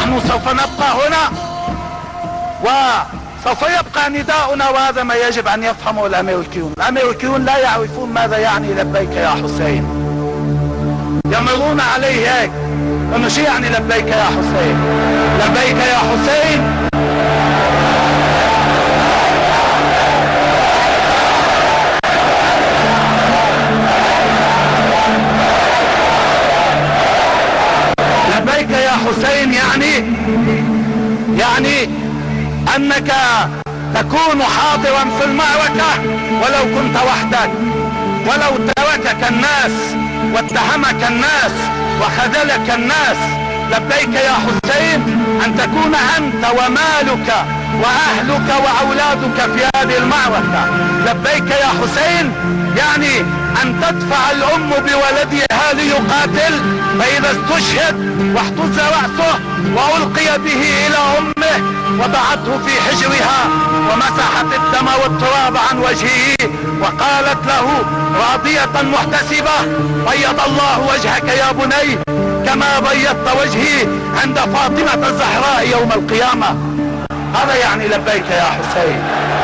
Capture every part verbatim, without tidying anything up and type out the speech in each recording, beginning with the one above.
نحن سوف نبقى هنا وسوف يبقى نداؤنا، وهذا ما يجب ان يفهمه الامريكيون. الامريكيون لا يعرفون ماذا يعني لبيك يا حسين، يمرون عليه هيك انه شو يعني لبيك يا حسين. لبيك يا حسين لبيك يا حسين يعني يعني انك تكون حاضرا في المعركة ولو كنت وحدك، ولو تركك الناس واتهمك الناس وخذلك الناس. لبيك يا حسين ان تكون انت ومالك واهلك واولادك في هذه المعركة. لبيك يا حسين يعني ان تدفع الام بولدها ليقاتل، فاذا استشهد واحتز رأسه والقي به الى امه وضعته في حجرها ومسحت الدم والتراب عن وجهه وقالت له راضية محتسبة: بيض الله وجهك يا بني كما بيضت وجهي عند فاطمة الزهراء يوم القيامة. هذا يعني لبيك يا حسين.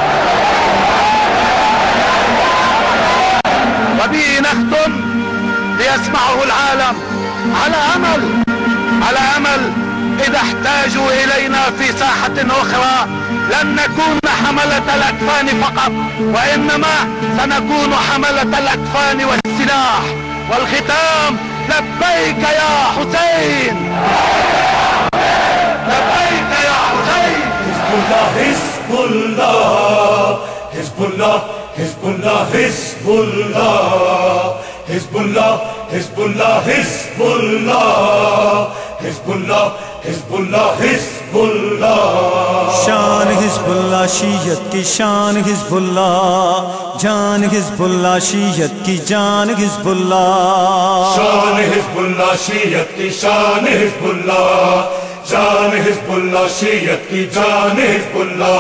وبه نختم ليسمعه العالم على امل على امل اذا احتاجوا الينا في ساحة اخرى لن نكون حملة الاكفان فقط، وانما سنكون حملة الاكفان والسلاح. والختام: لبيك يا حسين، لبيك يا حسين. حزب الله حزب الله حزب الله حزب الله حزب الله حزب الله حزب الله حزب الله حزب الله حزب الله. شان حزب اللہ شیعت کی شان حزب اللہ، جان حزب اللہ شیعت کی جان حزب اللہ. شان حزب اللہ شیعت کی شان حزب اللہ، جان حزب اللہ شیعت کی جان حزب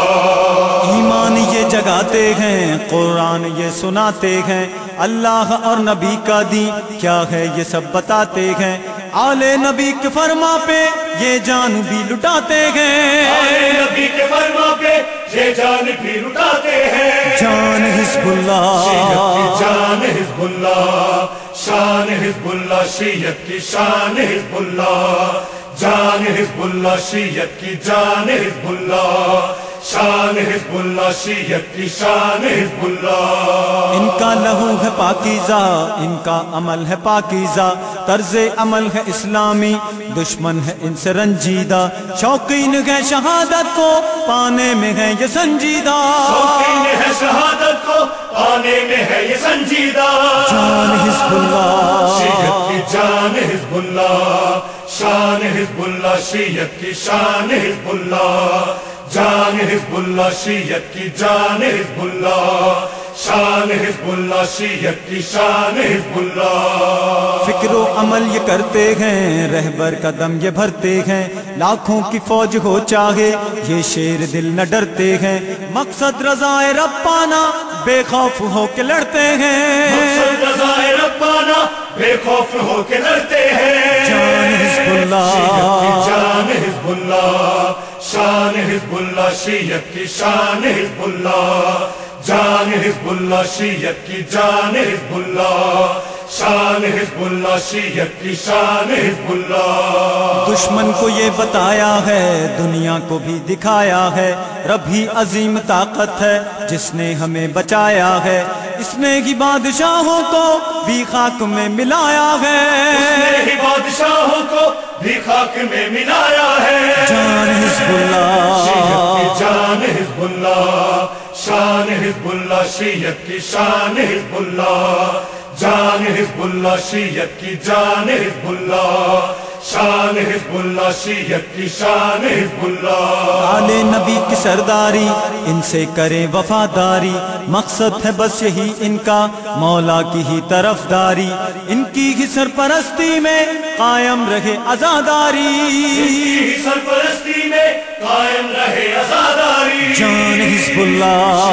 اللہ. ایمان یہ جگاتے ہیں، قرآن یہ سناتے ہیں، اللہ اور نبی کا دین کیا ہے یہ سب بتاتے ہیں. آل نبی کے فرما پہ یہ جان بھی لٹاتے ہیں، آل نبی کے فرما پہ یہ جان بھی لٹاتے ہیں. جان حزب اللہ شیعت کی جان حزب اللہ، شان حزب اللہ شیعت کی شان حزب اللہ، جان حزب اللہ شیعت کی جان حزب اللہ، شان حزب اللہ شیعت کی شان حزب اللہ. ان کا لہو ہے پاکیزہ، ان کا عمل ہے پاکیزہ، طرز عمل ہے اسلامی، دشمن ہے ان سے رنجیدہ، شوقین ہے شہادت کو پانے میں ہے یہ سنجیدہ، شوقین ہے شہادت کو پانے میں ہے یہ سنجیدہ. جان حزب اللہ شیعت کی جان حزب اللہ، شان حزب اللہ شیعت کی شان حزب اللہ، جان حزب اللہ شیعت کی جان حزب اللہ، شان حزب اللہ شیعت کی شان حزب اللہ. فکر و عمل یہ کرتے ہیں، رہبر قدم یہ بھرتے ہیں، لاکھوں کی فوج ہو چاہے یہ شیر دل نہ ڈرتے ہیں، مقصد رضائے رب پانا بے خوف ہو کے لڑتے ہیں، مقصد رضائے رب پانا بے خوف ہو کے لڑتے ہیں. جان حزب اللہ شیعت کی جان حزب اللہ، شان حزب اللہ شیعت کی شان حزب اللہ، جان حزب اللہ شیعت کی جان حزب اللہ، شان حزب اللہ شیعت کی شان حزب اللہ. دشمن کو یہ بتایا ہے، دنیا کو بھی دکھایا ہے، رب ہی عظیم طاقت ہے جس نے ہمیں بچایا ہے، اس نے ہی بادشاہوں کو بھی خاک میں ملایا ہے، اس نے ہی بادشاہوں کو بھی خاک میں ملایا ہے. جان حزب اللہ شیعت کی جان حزب اللہ، شان حزب اللہ شیعت کی شان حزب اللہ، جان حزب اللہ شیعت کی جان حزب اللہ، شان حزب اللہ شیعت کی شان حزب اللہ. آل نبی کی سرداری ان سے کرے وفاداری، مقصد ہے بس یہی ان کا مولا کی ہی طرفداری، ان کی ہی سرپرستی میں قائم رہے عزاداری، ان کی سرپرستی میں قائم رہے عزاداری. جان حزب اللہ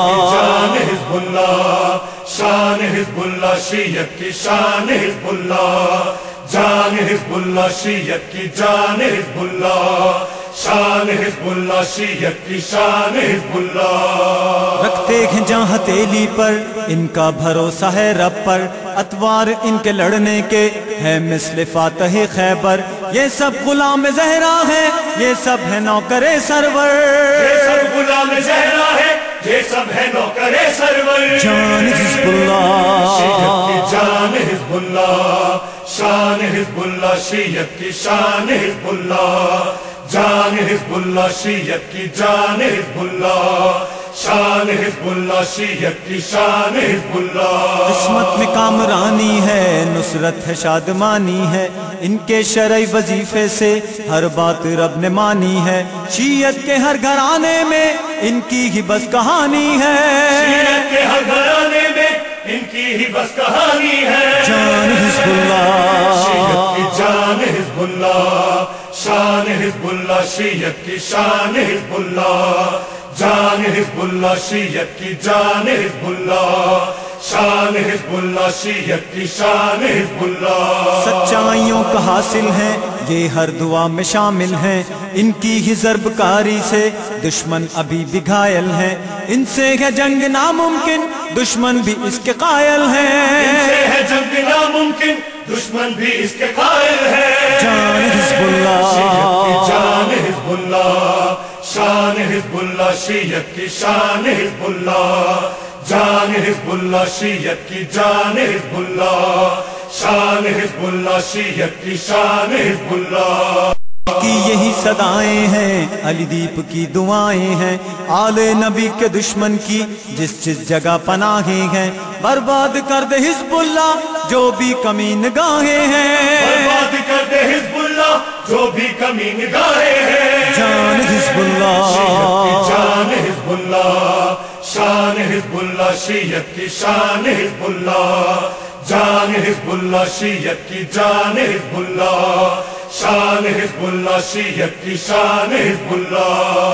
جان حزب اللہ، شان حزب اللہ شیعت کی شان حزب اللہ، جان شان حزب اللہ شیعت کی جان حزب اللہ شان حزب اللہ شیعت کی شان حزب اللہ رکھتے ہیں جہاں ہتھیلی پر ان کا بھروسہ ہے رب پر اتوار ان کے لڑنے کے ہے مثل فاتح خیبر یہ سب غلام زہرا ہے یہ سب ہے نوکر سرور یہ سب غلام زہرا ہے یہ سب ہے نوکر سرور جان حزب اللہ شیعت کی جان حزب اللہ شان حزب اللہ شیعت کی شان حزب اللہ جان حزب اللہ شیعت کی جان حزب اللہ شان حزب اللہ شیعت کی شان حزب اللہ قسمت میں کامرانی ہے نصرت ہے شادمانی ہے ان کے شرعی وظیفے سے ہر بات رب نے مانی ہے شیعت کے ہر گھرانے میں ان کی ہی بس کہانی ہے شیعت کے ہر گھرانے میں ان کی ہی بس کہانی ہے جان حزب اللہ شیعت کی جان حزب اللہ شان حزب اللہ شیعت کی شان حزب اللہ جان حزب اللہ شیعت کی جان حزب اللہ شان حزب اللہ شیعت کی شان حزب اللہ سچائیوں کا حاصل ہیں یہ ہر دعا میں شامل ہیں ان کی ہی ضرب کاری سے دشمن ابھی بھی گھائل ہیں ان سے ہے جنگ ناممکن دشمن بھی اس کے قائل ہیں ان سے ہے جنگ ناممکن دشمن بھی اس کے قائل ہے جان حزب اللہ شیعت کی جان حزب اللہ شان حزب اللہ شیعت کی شان حزب اللہ جان حزب اللہ شیعت کی جان حزب اللہ شان حزب اللہ شیعت کی شان حزب اللہ کی یہی صدائیں ہیں علی دیپ کی دعائیں ہیں آل نبی کے دشمن کی جس جس جگہ پناہیں ہیں برباد کر دے حزب اللہ جو بھی کمین گاہیں ہیں برباد کر دے حزب اللہ جو بھی کمین گاہیں ہیں جان حزب اللہ شیعت کی جان حزب اللہ شان حزب اللہ شیعت کی شان حزب اللہ جان حزب اللہ شیعت کی جان حزب اللہ شان حزب اللہ شیعت کی شان حزب اللہ